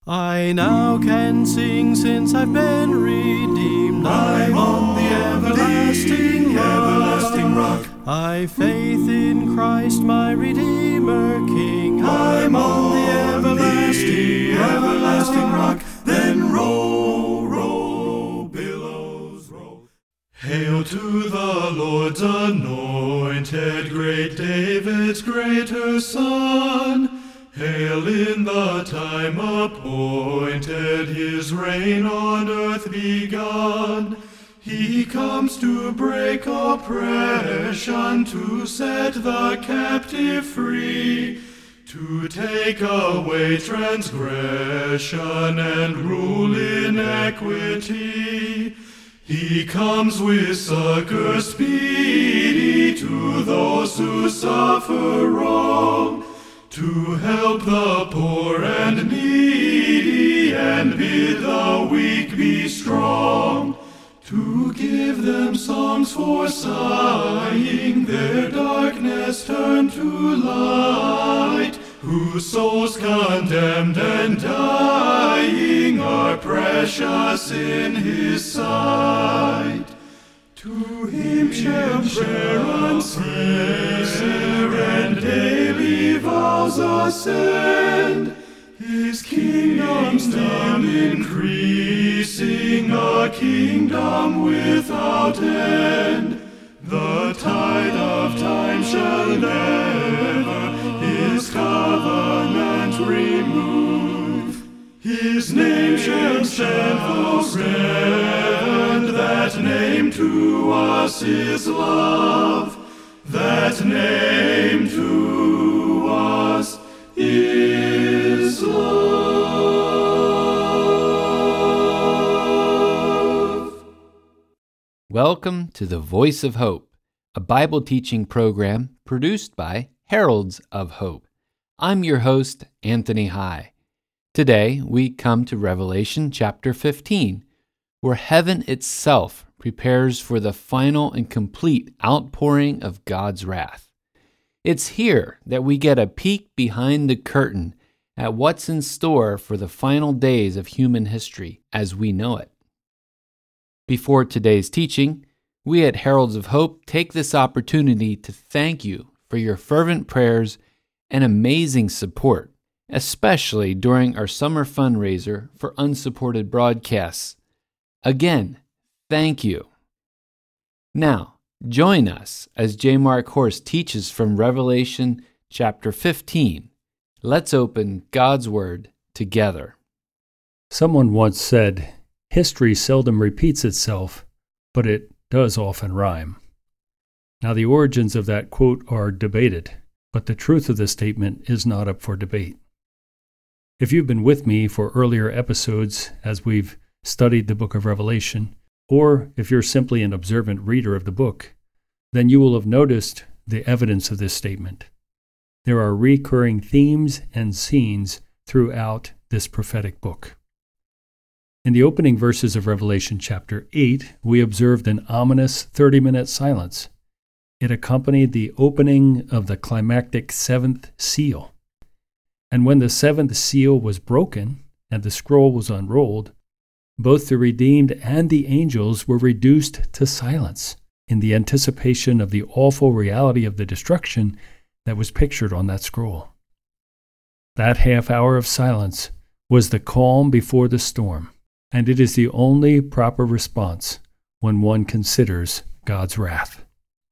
I now can sing since I've been redeemed. I'm on the everlasting rock. I've faith in Christ my Redeemer King. I'm on the everlasting rock. Then roll, roll, billows roll. Hail to the Lord's anointed, great David's greater Son. Hail in the time appointed, his reign on earth begun. He comes to break oppression, to set the captive free, to take away transgression and rule in equity. He comes with succor speedy to those who suffer wrong, to help the poor and needy and bid the weak be strong, to give them songs for sighing, their darkness turned to light, whose souls condemned and dying are precious in his sight. To him shall prayer uncease and daily vows ascend, his kingdom's still increasing, a kingdom without end. The tide of time shall never his covenant remove. His name shall stand forever, and that name to us is love. That name to us is love. Welcome to the Voice of Hope, a Bible teaching program produced by Heralds of Hope. I'm your host, Anthony High. Today, we come to Revelation chapter 15, where heaven itself prepares for the final and complete outpouring of God's wrath. It's here that we get a peek behind the curtain at what's in store for the final days of human history as we know it. Before today's teaching, we at Heralds of Hope take this opportunity to thank you for your fervent prayers and amazing support, especially during our summer fundraiser for unsupported broadcasts. Again, thank you. Now, join us as J. Mark Horst teaches from Revelation chapter 15. Let's open God's Word together. Someone once said, "History seldom repeats itself, but it does often rhyme." Now, the origins of that quote are debated, but the truth of the statement is not up for debate. If you've been with me for earlier episodes as we've studied the book of Revelation, or if you're simply an observant reader of the book, then you will have noticed the evidence of this statement. There are recurring themes and scenes throughout this prophetic book. In the opening verses of Revelation chapter 8, we observed an ominous 30-minute silence. It accompanied the opening of the climactic seventh seal. And when the seventh seal was broken and the scroll was unrolled, both the redeemed and the angels were reduced to silence in the anticipation of the awful reality of the destruction that was pictured on that scroll. That half hour of silence was the calm before the storm, and it is the only proper response when one considers God's wrath.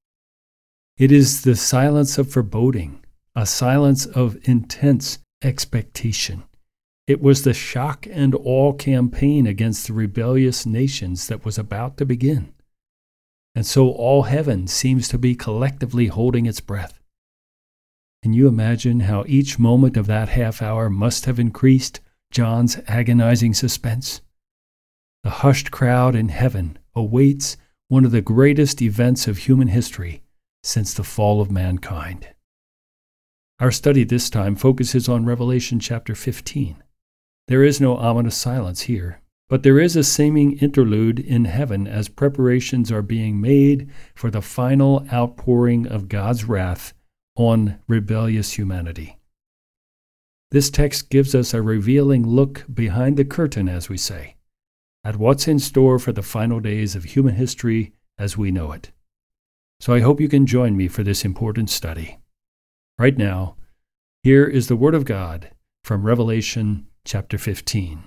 It is the silence of foreboding, a silence of intense expectation. It was the shock and awe campaign against the rebellious nations that was about to begin. And so all heaven seems to be collectively holding its breath. Can you imagine how each moment of that half hour must have increased John's agonizing suspense? The hushed crowd in heaven awaits one of the greatest events of human history since the fall of mankind. Our study this time focuses on Revelation chapter 15. There is no ominous silence here, but there is a seeming interlude in heaven as preparations are being made for the final outpouring of God's wrath on rebellious humanity. This text gives us a revealing look behind the curtain, as we say, at what's in store for the final days of human history as we know it. So I hope you can join me for this important study. Right now, here is the Word of God from Revelation chapter 15.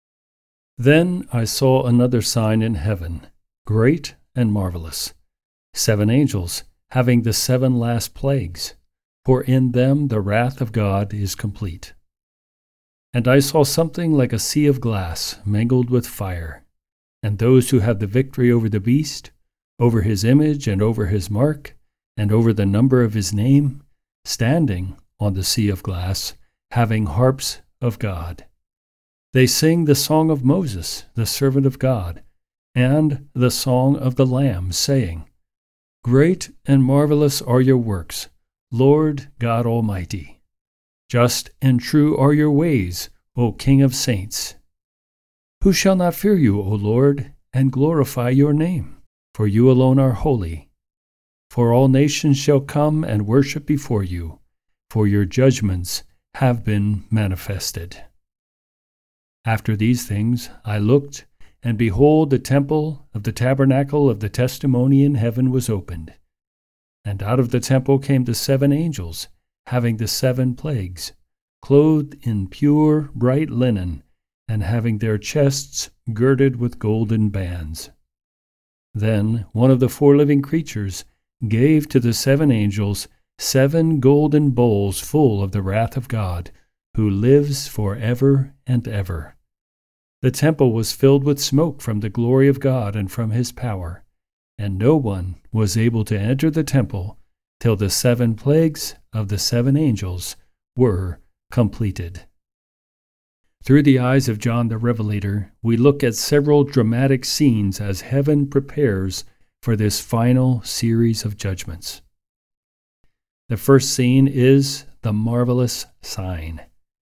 Then I saw another sign in heaven, great and marvelous, 7 angels having the 7 last plagues, for in them the wrath of God is complete. And I saw something like a sea of glass mingled with fire, and those who have the victory over the beast, over his image and over his mark, and over the number of his name, standing on the sea of glass, having harps of God. They sing the song of Moses, the servant of God, and the song of the Lamb, saying, Great and marvelous are your works, Lord God Almighty. Just and true are your ways, O King of saints. Who shall not fear you, O Lord, and glorify your name? For you alone are holy. For all nations shall come and worship before you, for your judgments have been manifested. After these things I looked, and behold, the temple of the tabernacle of the testimony in heaven was opened. And out of the temple came the 7 angels, having the 7 plagues, clothed in pure, bright linen, and having their chests girded with golden bands. Then one of the 4 living creatures gave to the 7 angels 7 golden bowls full of the wrath of God, who lives forever and ever. The temple was filled with smoke from the glory of God and from his power, and no one was able to enter the temple till the 7 plagues of the 7 angels were completed. Through the eyes of John the Revelator, we look at several dramatic scenes as heaven prepares for this final series of judgments. The first scene is the marvelous sign.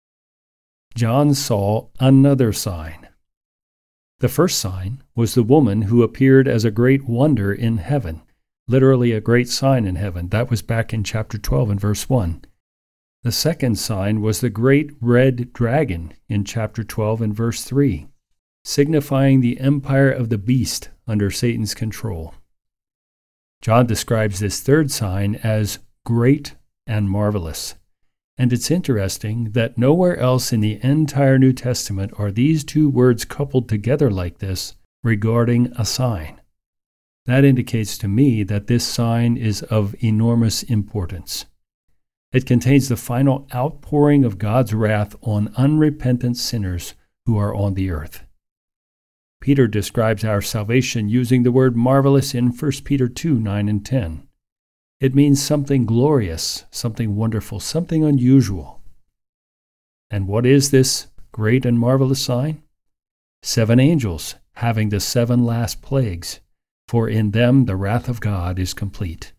John saw another sign. The first sign was the woman who appeared as a great wonder in heaven, literally a great sign in heaven. That was back in chapter 12 and verse 1. The second sign was the great red dragon in chapter 12 and verse 3, signifying the empire of the beast under Satan's control. John describes this third sign as great and marvelous. And it's interesting that nowhere else in the entire New Testament are these 2 words coupled together like this regarding a sign. That indicates to me that this sign is of enormous importance. It contains the final outpouring of God's wrath on unrepentant sinners who are on the earth. Peter describes our salvation using the word marvelous in 1 Peter 2, 9 and 10. It means something glorious, something wonderful, something unusual. And what is this great and marvelous sign? 7 angels having the 7 last plagues, for in them the wrath of God is complete.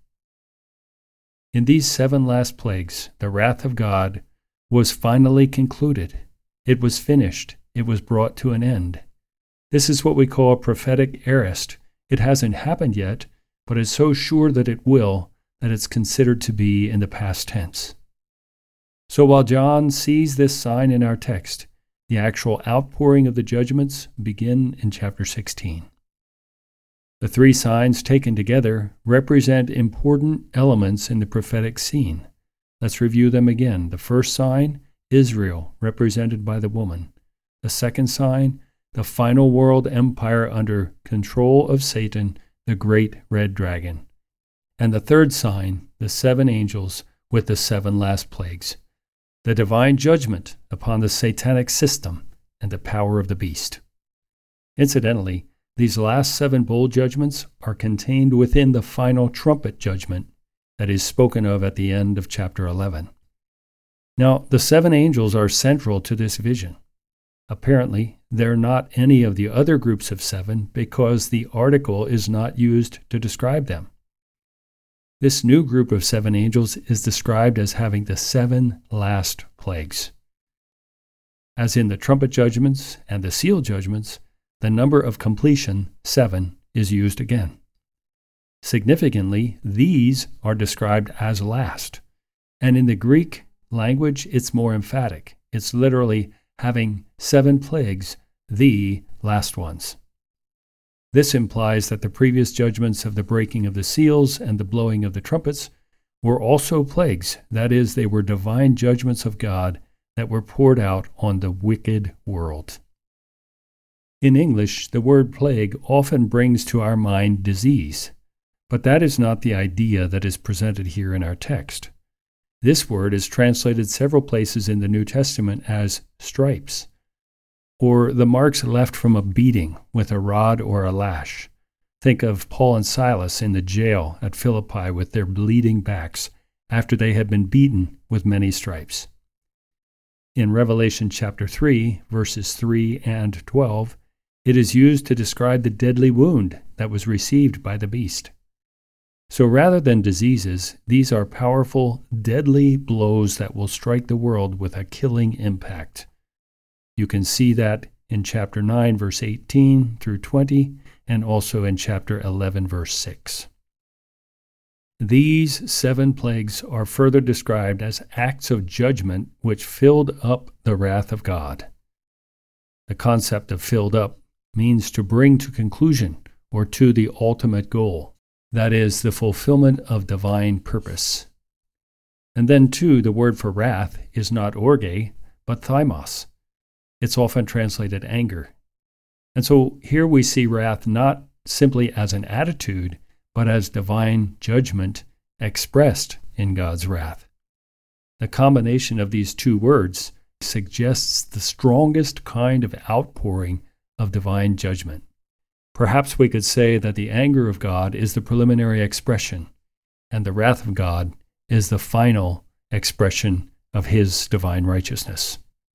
In these 7 last plagues, the wrath of God was finally concluded. It was finished. It was brought to an end. This is what we call a prophetic aorist. It hasn't happened yet, but is so sure that it will, that it's considered to be in the past tense. So while John sees this sign in our text, the actual outpouring of the judgments begin in chapter 16. The 3 signs taken together represent important elements in the prophetic scene. Let's review them again. The first sign, Israel, represented by the woman. The second sign, the final world empire under control of Satan, the great red dragon. And the third sign, the 7 angels with the 7 last plagues, the divine judgment upon the satanic system and the power of the beast. Incidentally, these last 7 bowl judgments are contained within the final trumpet judgment that is spoken of at the end of chapter 11. Now, the 7 angels are central to this vision. Apparently, they're not any of the other groups of 7 because the article is not used to describe them. This new group of 7 angels is described as having the 7 last plagues. As in the trumpet judgments and the seal judgments, the number of completion, 7, is used again. Significantly, these are described as last, and in the Greek language it's more emphatic. It's literally having 7 plagues, the last ones. This implies that the previous judgments of the breaking of the seals and the blowing of the trumpets were also plagues. That is, they were divine judgments of God that were poured out on the wicked world. In English, the word plague often brings to our mind disease, but that is not the idea that is presented here in our text. This word is translated several places in the New Testament as stripes, or the marks left from a beating with a rod or a lash. Think of Paul and Silas in the jail at Philippi with their bleeding backs after they had been beaten with many stripes. In Revelation chapter 3, verses 3 and 12, it is used to describe the deadly wound that was received by the beast. So rather than diseases, these are powerful, deadly blows that will strike the world with a killing impact. You can see that in chapter 9, verse 18 through 20, and also in chapter 11, verse 6. These 7 plagues are further described as acts of judgment which filled up the wrath of God. The concept of filled up means to bring to conclusion or to the ultimate goal. That is, the fulfillment of divine purpose. And then, too, the word for wrath is not orge, but thymos. It's often translated anger. And so here we see wrath not simply as an attitude, but as divine judgment expressed in God's wrath. The combination of these 2 words suggests the strongest kind of outpouring of divine judgment. Perhaps we could say that the anger of God is the preliminary expression, and the wrath of God is the final expression of His divine righteousness.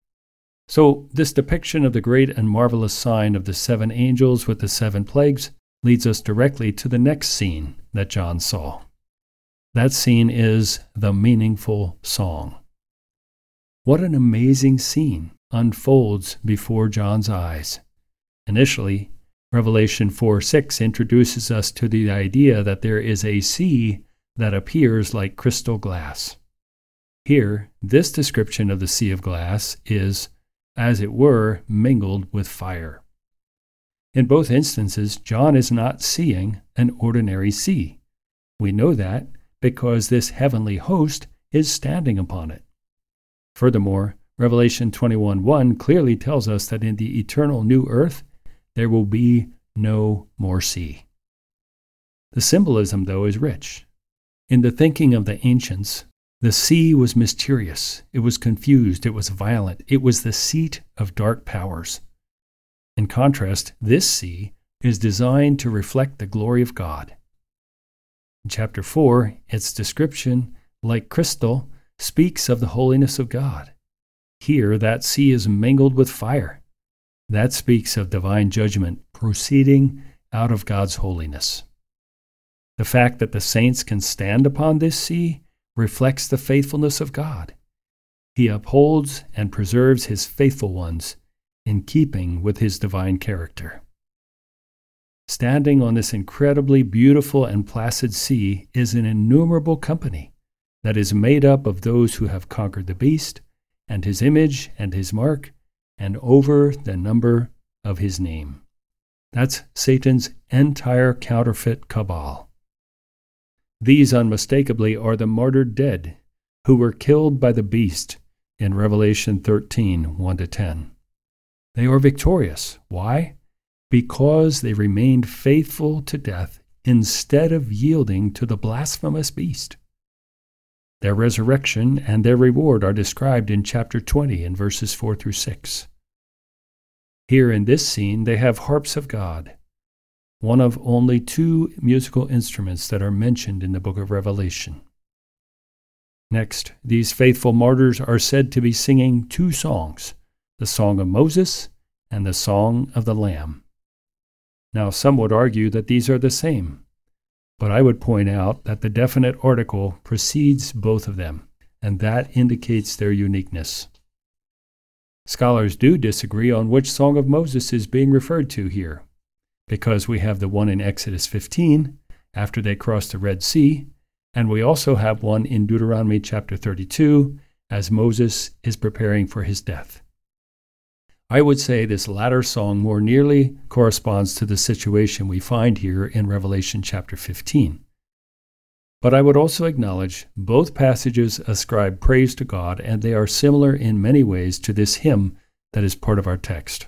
So this depiction of the great and marvelous sign of the 7 angels with the 7 plagues leads us directly to the next scene that John saw. That scene is the meaningful song. What an amazing scene unfolds before John's eyes. Initially, Revelation 4:6 introduces us to the idea that there is a sea that appears like crystal glass. Here, this description of the sea of glass is, as it were, mingled with fire. In both instances, John is not seeing an ordinary sea. We know that because this heavenly host is standing upon it. Furthermore, Revelation 21:1 clearly tells us that in the eternal new earth, there will be no more sea. The symbolism, though, is rich. In the thinking of the ancients, the sea was mysterious, it was confused, it was violent, it was the seat of dark powers. In contrast, this sea is designed to reflect the glory of God. In chapter 4, its description, like crystal, speaks of the holiness of God. Here, that sea is mingled with fire. That speaks of divine judgment proceeding out of God's holiness. The fact that the saints can stand upon this sea reflects the faithfulness of God. He upholds and preserves His faithful ones in keeping with His divine character. Standing on this incredibly beautiful and placid sea is an innumerable company that is made up of those who have conquered the beast and his image and his mark, and over the number of his name. That's Satan's entire counterfeit cabal. These unmistakably are the martyred dead who were killed by the beast in Revelation 13:1-10. They are victorious. Why? Because they remained faithful to death instead of yielding to the blasphemous beast. Their resurrection and their reward are described in chapter 20 in verses 4-6. Here in this scene, they have harps of God, one of only 2 musical instruments that are mentioned in the book of Revelation. Next, these faithful martyrs are said to be singing 2 songs, the Song of Moses and the Song of the Lamb. Now, some would argue that these are the same, but I would point out that the definite article precedes both of them, and that indicates their uniqueness. Scholars do disagree on which Song of Moses is being referred to here, because we have the one in Exodus 15, after they crossed the Red Sea, and we also have one in Deuteronomy chapter 32, as Moses is preparing for his death. I would say this latter song more nearly corresponds to the situation we find here in Revelation chapter 15. But I would also acknowledge both passages ascribe praise to God, and they are similar in many ways to this hymn that is part of our text.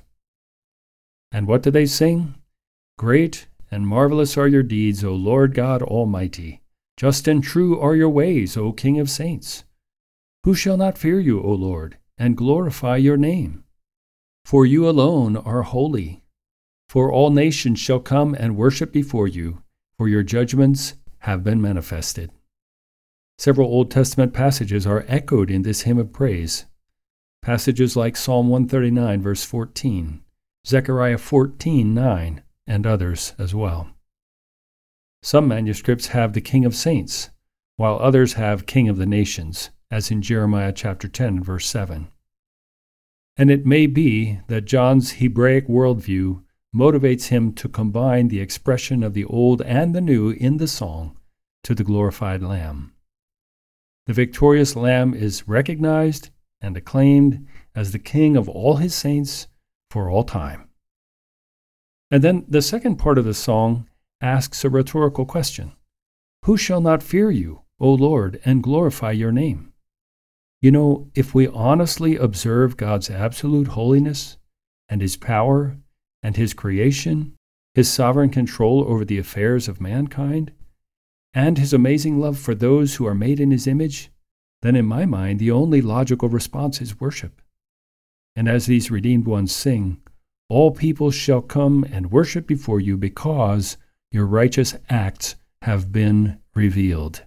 And what do they sing? Great and marvelous are your deeds, O Lord God Almighty. Just and true are your ways, O King of saints. Who shall not fear you, O Lord, and glorify your name? For you alone are holy. For all nations shall come and worship before you, for your judgments have been manifested. Several Old Testament passages are echoed in this hymn of praise. Passages like Psalm 139, verse 14, Zechariah 14:9, and others as well. Some manuscripts have the King of Saints, while others have King of the Nations, as in Jeremiah chapter 10, verse 7. And it may be that John's Hebraic worldview motivates him to combine the expression of the old and the new in the song to the glorified Lamb. The victorious Lamb is recognized and acclaimed as the King of all his saints for all time. And then the second part of the song asks a rhetorical question. Who shall not fear you, O Lord, and glorify your name? You know, if we honestly observe God's absolute holiness and his power and his creation, his sovereign control over the affairs of mankind, and his amazing love for those who are made in his image, then in my mind the only logical response is worship. And as these redeemed ones sing, all people shall come and worship before you because your righteous acts have been revealed.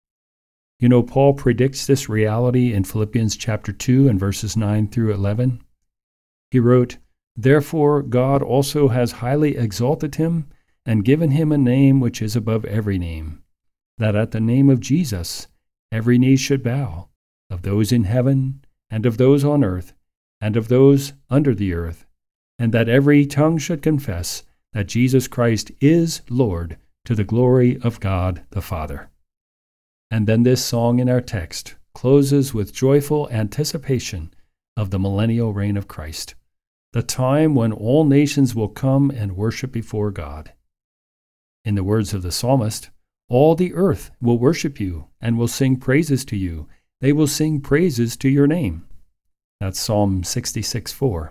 You know, Paul predicts this reality in Philippians chapter 2 and verses 9 through 11. He wrote, Therefore God also has highly exalted him and given him a name which is above every name, that at the name of Jesus every knee should bow, of those in heaven, and of those on earth, and of those under the earth, and that every tongue should confess that Jesus Christ is Lord, to the glory of God the Father. And then this song in our text closes with joyful anticipation of the millennial reign of Christ, the time when all nations will come and worship before God. In the words of the psalmist, all the earth will worship you and will sing praises to you. They will sing praises to your name. That's Psalm 66:4.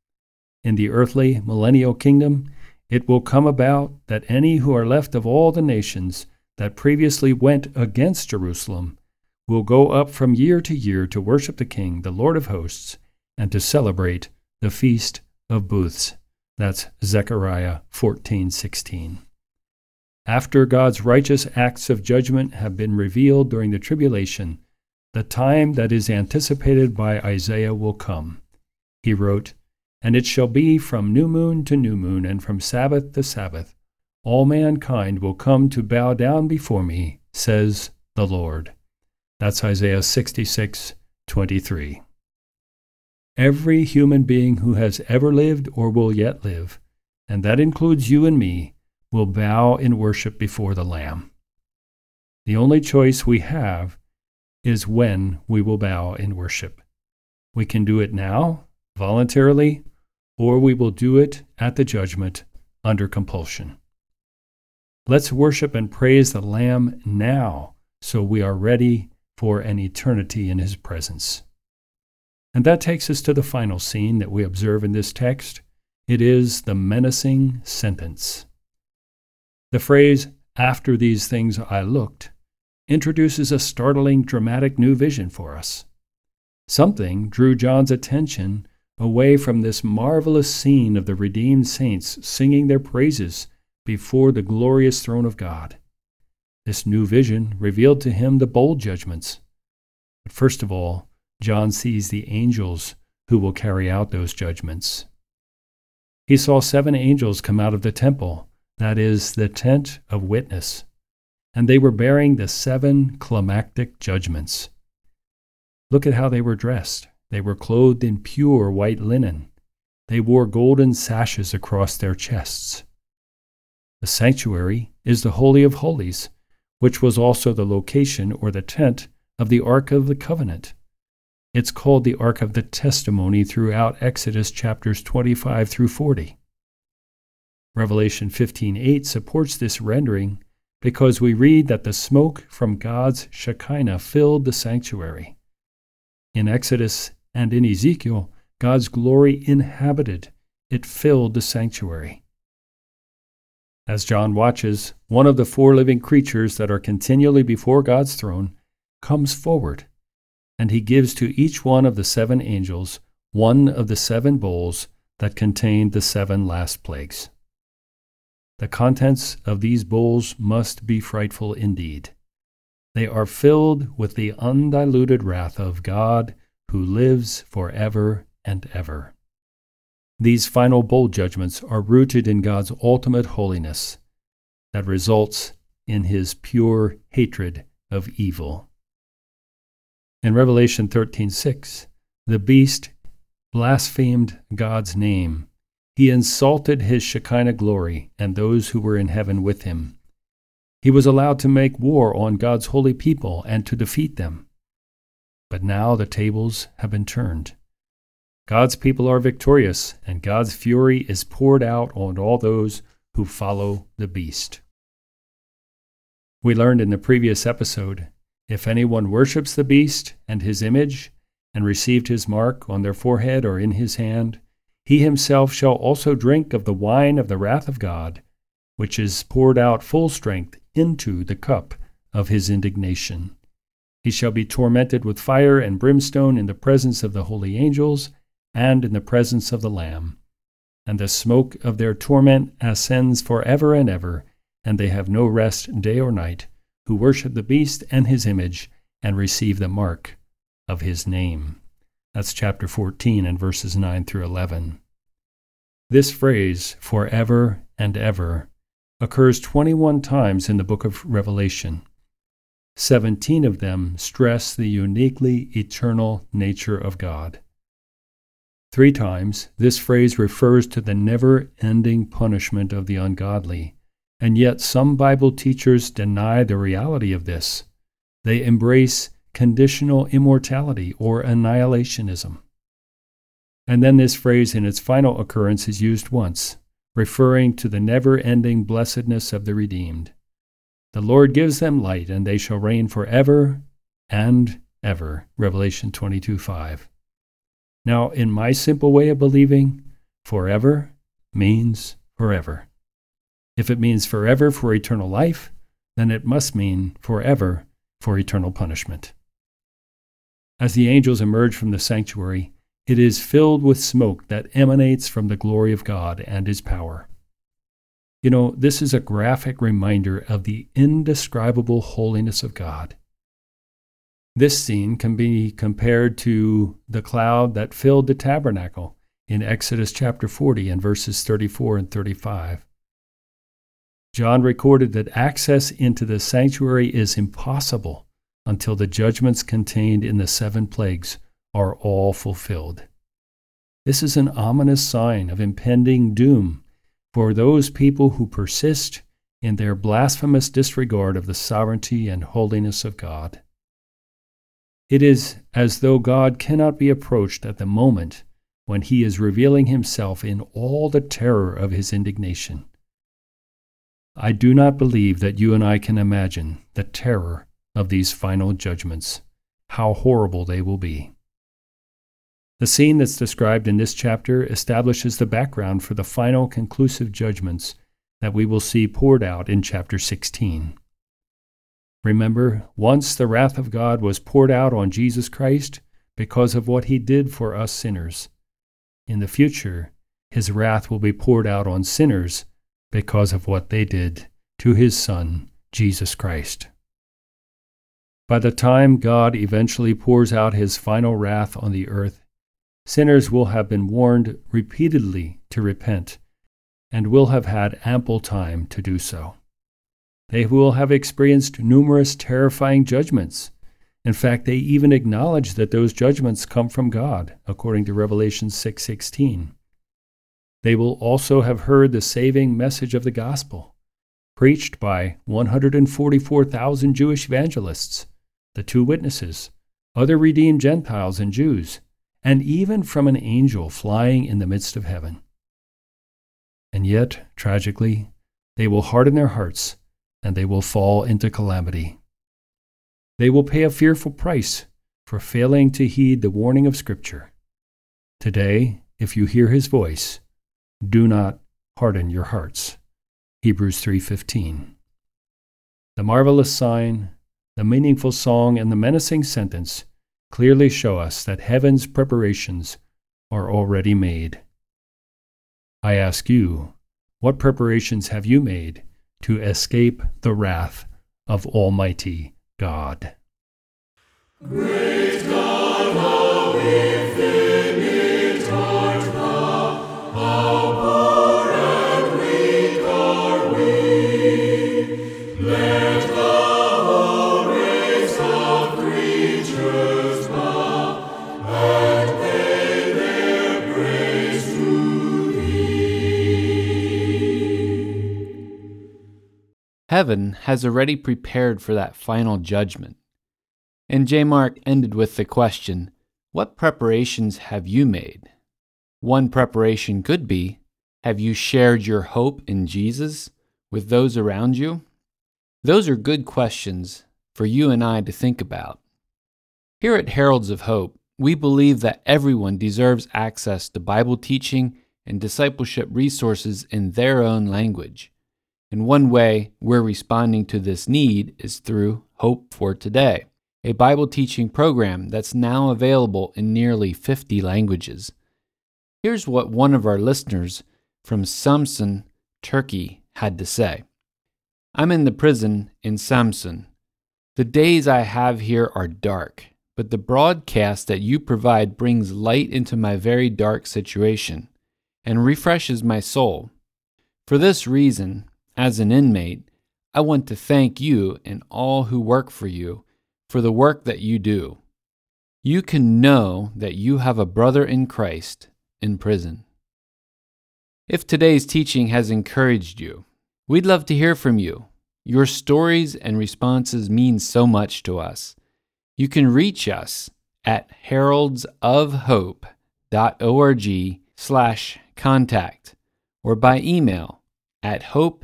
In the earthly millennial kingdom, it will come about that any who are left of all the nations that previously went against Jerusalem will go up from year to year to worship the King, the Lord of hosts, and to celebrate the Feast of Booths. That's Zechariah 14:16. After God's righteous acts of judgment have been revealed during the tribulation, the time that is anticipated by Isaiah will come. He wrote, And it shall be from new moon to new moon, and from Sabbath to Sabbath, all mankind will come to bow down before me, says the Lord. That's Isaiah 66:23. Every human being who has ever lived or will yet live, and that includes you and me, will bow in worship before the Lamb. The only choice we have is when we will bow in worship. We can do it now, voluntarily, or we will do it at the judgment under compulsion. Let's worship and praise the Lamb now so we are ready for an eternity in his presence. And that takes us to the final scene that we observe in this text. It is the menacing sentence. The phrase, after these things I looked, introduces a startling, dramatic new vision for us. Something drew John's attention away from this marvelous scene of the redeemed saints singing their praises before the glorious throne of God. This new vision revealed to him the bold judgments. But first of all, John sees the angels who will carry out those judgments. He saw 7 angels come out of the temple, that is, the tent of witness, and they were bearing the 7 climactic judgments. Look at how they were dressed. They were clothed in pure white linen. They wore golden sashes across their chests. The sanctuary is the Holy of Holies, which was also the location or the tent of the Ark of the Covenant. It's called the Ark of the Testimony throughout Exodus chapters 25 through 40. Revelation 15:8 supports this rendering because we read that the smoke from God's Shekinah filled the sanctuary. In Exodus and in Ezekiel, God's glory inhabited, it filled the sanctuary. As John watches, one of the four living creatures that are continually before God's throne comes forward, and he gives to each one of the seven angels one of the seven bowls that contained the seven last plagues. The contents of these bowls must be frightful indeed. They are filled with the undiluted wrath of God who lives forever and ever. These final bowl judgments are rooted in God's ultimate holiness that results in his pure hatred of evil. In Revelation 13:6, the beast blasphemed God's name. He insulted his Shekinah glory and those who were in heaven with him. He was allowed to make war on God's holy people and to defeat them. But now the tables have been turned. God's people are victorious, and God's fury is poured out on all those who follow the beast. We learned in the previous episode, if anyone worships the beast and his image, and received his mark on their forehead or in his hand, he himself shall also drink of the wine of the wrath of God, which is poured out full strength into the cup of his indignation. He shall be tormented with fire and brimstone in the presence of the holy angels and in the presence of the Lamb. And the smoke of their torment ascends forever and ever, and they have no rest day or night, who worship the beast and his image and receive the mark of his name. That's chapter 14 and verses 9 through 11. This phrase, forever and ever, occurs 21 times in the book of Revelation. 17 of them stress the uniquely eternal nature of God. 3 times, this phrase refers to the never-ending punishment of the ungodly, and yet some Bible teachers deny the reality of this. They embrace conditional immortality or annihilationism. And then this phrase in its final occurrence is used once, referring to the never-ending blessedness of the redeemed. The Lord gives them light, and they shall reign forever and ever. Revelation 22:5. Now, in my simple way of believing, forever means forever. If it means forever for eternal life, then it must mean forever for eternal punishment. As the angels emerge from the sanctuary, it is filled with smoke that emanates from the glory of God and his power. You know, this is a graphic reminder of the indescribable holiness of God. This scene can be compared to the cloud that filled the tabernacle in Exodus chapter 40 and verses 34 and 35. John recorded that access into the sanctuary is impossible until the judgments contained in the 7 plagues are all fulfilled. This is an ominous sign of impending doom for those people who persist in their blasphemous disregard of the sovereignty and holiness of God. It is as though God cannot be approached at the moment when he is revealing himself in all the terror of his indignation. I do not believe that you and I can imagine the terror of these final judgments, how horrible they will be. The scene that's described in this chapter establishes the background for the final conclusive judgments that we will see poured out in chapter 16. Remember, once the wrath of God was poured out on Jesus Christ because of what he did for us sinners. In the future, his wrath will be poured out on sinners because of what they did to his Son, Jesus Christ. By the time God eventually pours out his final wrath on the earth, sinners will have been warned repeatedly to repent and will have had ample time to do so. They will have experienced numerous terrifying judgments. In fact, they even acknowledge that those judgments come from God, according to Revelation 6:16. They will also have heard the saving message of the gospel, preached by 144,000 Jewish evangelists, the 2 witnesses, other redeemed Gentiles and Jews, and even from an angel flying in the midst of heaven. And yet, tragically, they will harden their hearts, and they will fall into calamity. They will pay a fearful price for failing to heed the warning of Scripture. Today, if you hear his voice, do not harden your hearts. Hebrews 3:15. The marvelous sign, the meaningful song, and the menacing sentence clearly show us that heaven's preparations are already made. I ask you, what preparations have you made to escape the wrath of Almighty God? Great God, how infinite art thou, how poor and weak are we. Let the whole race of creatures bow and pay their praise to thee. Heaven has already prepared for that final judgment. And J. Mark ended with the question, what preparations have you made? One preparation could be, have you shared your hope in Jesus with those around you? Those are good questions for you and I to think about. Here at Heralds of Hope, we believe that everyone deserves access to Bible teaching and discipleship resources in their own language. And one way we're responding to this need is through Hope for Today, a Bible teaching program that's now available in nearly 50 languages. Here's what one of our listeners from Samsun, Turkey, had to say. I'm in the prison in Samsun. The days I have here are dark, but the broadcast that you provide brings light into my very dark situation and refreshes my soul. For this reason, as an inmate, I want to thank you and all who work for you for the work that you do. You can know that you have a brother in Christ in prison. If today's teaching has encouraged you, we'd love to hear from you. Your stories and responses mean so much to us. You can reach us at heraldsofhope.org/contact or by email at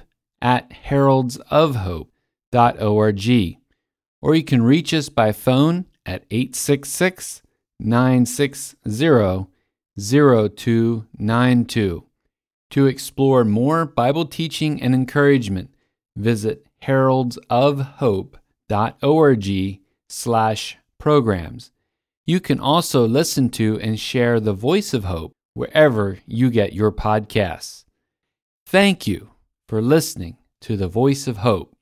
hope@heraldsofhope.org. Or you can reach us by phone at 866-960-0292. To explore more Bible teaching and encouragement, visit heraldsofhope.org/programs. You can also listen to and share the Voice of Hope wherever you get your podcasts. Thank you for listening to the Voice of Hope.